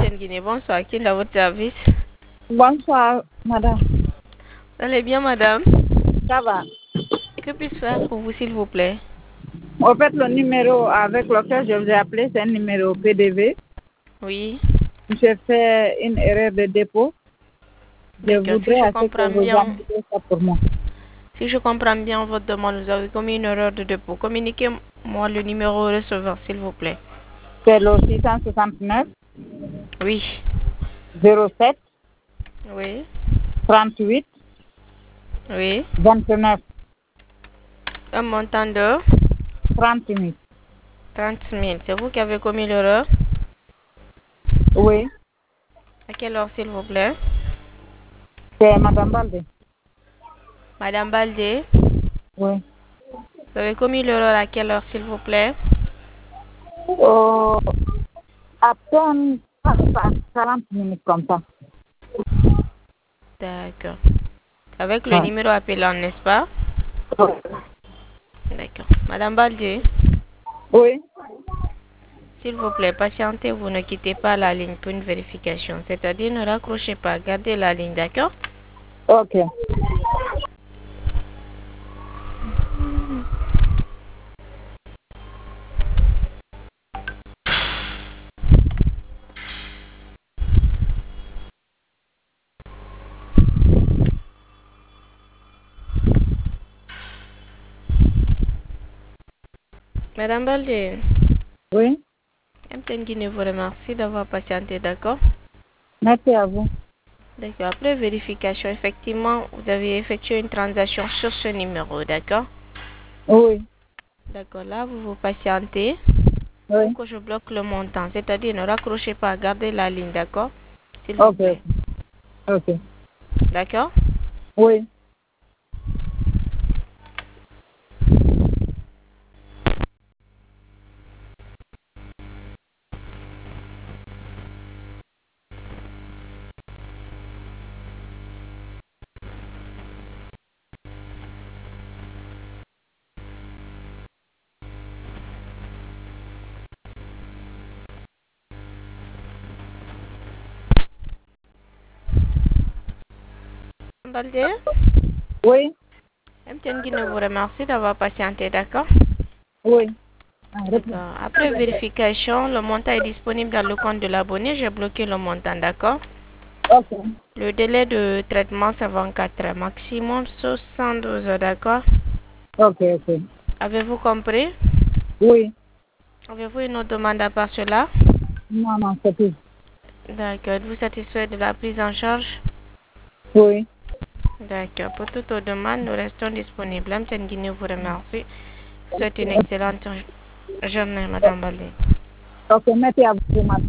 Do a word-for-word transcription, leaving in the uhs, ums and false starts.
Guinée, bonsoir. Qui est à votre service? Bonsoir, madame. Vous allez bien, madame? Ça va. Que puis-je faire pour vous, s'il vous plaît? En fait, le numéro avec lequel je vous ai appelé, c'est un numéro P D V. Oui. J'ai fait une erreur de dépôt. Je D'accord. Si voudrais je à ce comprends que vous bien, annulez ça pour moi. si je comprends bien votre demande, vous avez commis une erreur de dépôt. Communiquez-moi le numéro receveur, s'il vous plaît. C'est le six cent soixante-neuf Oui. zéro sept Oui. trente-huit Oui. vingt-neuf Un montant de trente mille. trente mille. C'est vous qui avez commis l'erreur? Oui, À quelle heure, s'il vous plaît? c'est madame Balde. Madame Baldé, Oui. vous avez commis l'erreur à quelle heure, s'il vous plaît? Oh, à peine quarante minutes comme ça. D'accord. Avec le Ouais. numéro appelant, n'est-ce pas? Oui. D'accord. Madame Baldé, Oui. s'il vous plaît, patientez, vous ne quittez pas la ligne pour une vérification. C'est-à-dire, ne raccrochez pas, gardez la ligne, d'accord? Ok. Madame Baldé, Oui. M T N Guinée vous remercie d'avoir patienté, d'accord? Merci à vous. D'accord. Après vérification, effectivement, vous avez effectué une transaction sur ce numéro, d'accord? Oui. D'accord. Là, vous vous patientez pour Oui. que je bloque le montant. C'est-à-dire, ne raccrochez pas, gardez la ligne, d'accord? S'il vous Ok. plaît. Ok. D'accord? Oui. Madame Baldé, Oui. M T N Guinée vous remercie d'avoir patienté, d'accord? Oui. Ah, réponds. D'accord. Après vérification, le montant est disponible dans le compte de l'abonné. J'ai bloqué le montant, d'accord? Ok. Le délai de traitement, c'est vingt-quatre heures. Maximum soixante-douze heures, d'accord? Ok, ok. Avez-vous compris? Oui. Avez-vous une autre demande à part cela? Non, non, c'est tout. D'accord. Êtes-vous satisfait de la prise en charge? Oui. D'accord. Pour toute autre demande, nous restons disponibles. M T N Guinée vous remercie. Je vous souhaite une excellente journée, Madame Baldé. Ok, merci à vous, madame.